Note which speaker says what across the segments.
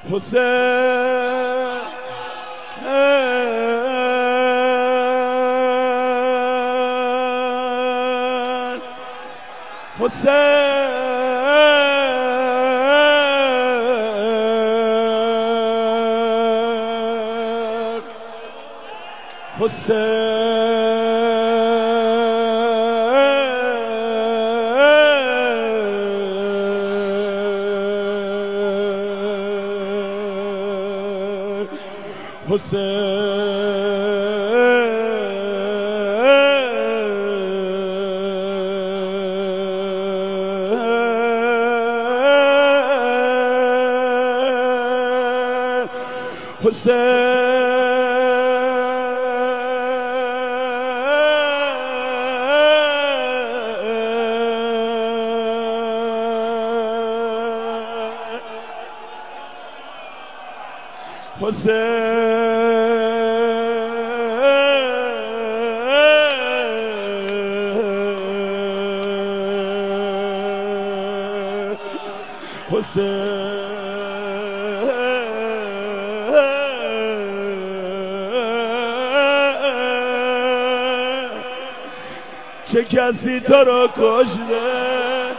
Speaker 1: حسین چه کسی تو رو کشته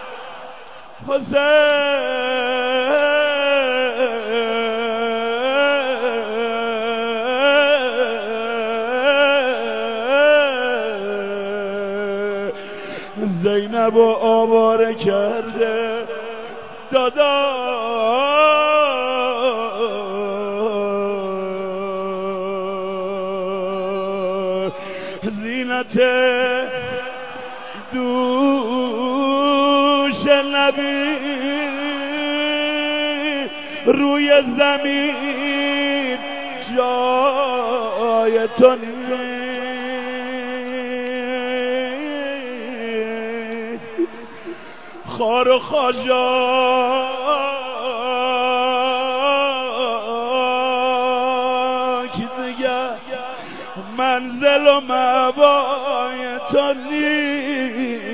Speaker 1: زینب و آواره کرده دادا زینت دوش نبی روی زمین جای تو نیست خار و خاجاک دیگر منزل و مأوای تو نیست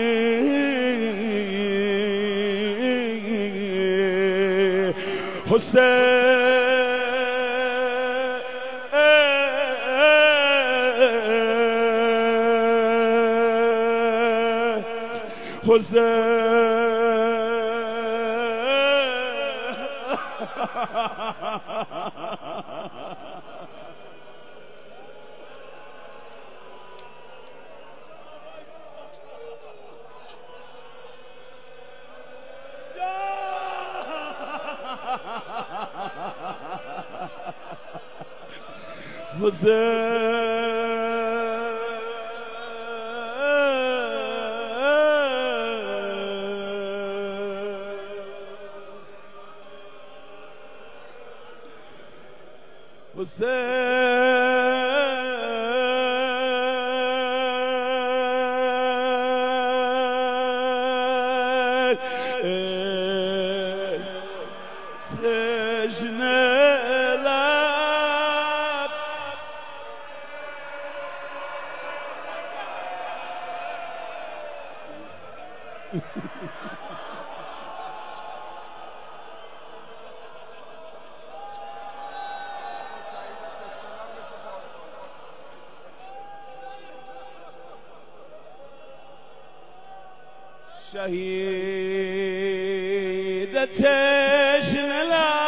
Speaker 1: شهید تشنه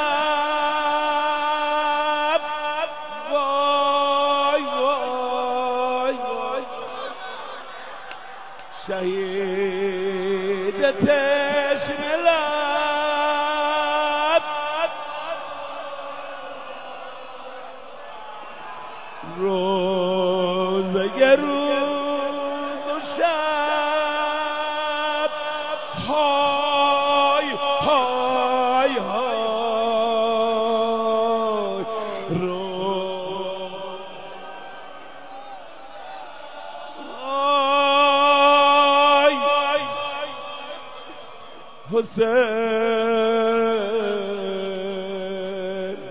Speaker 1: لب وای وای وای شهید تشنه لب روزه روز و شب های های های حسین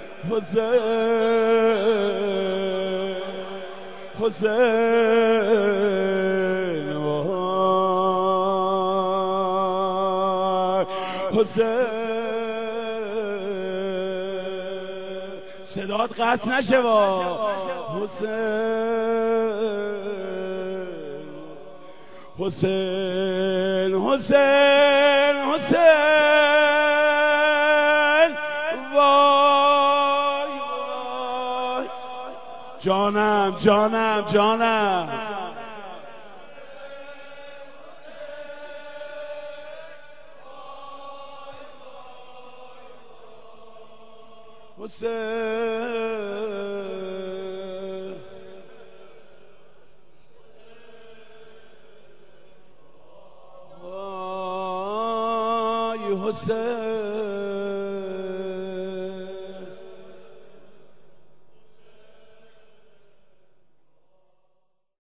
Speaker 1: حسین حسین وای حسین صدات قطع نشه با حسین حسین حسین حسین وای وای جانم جانم جانم حسین وای حسین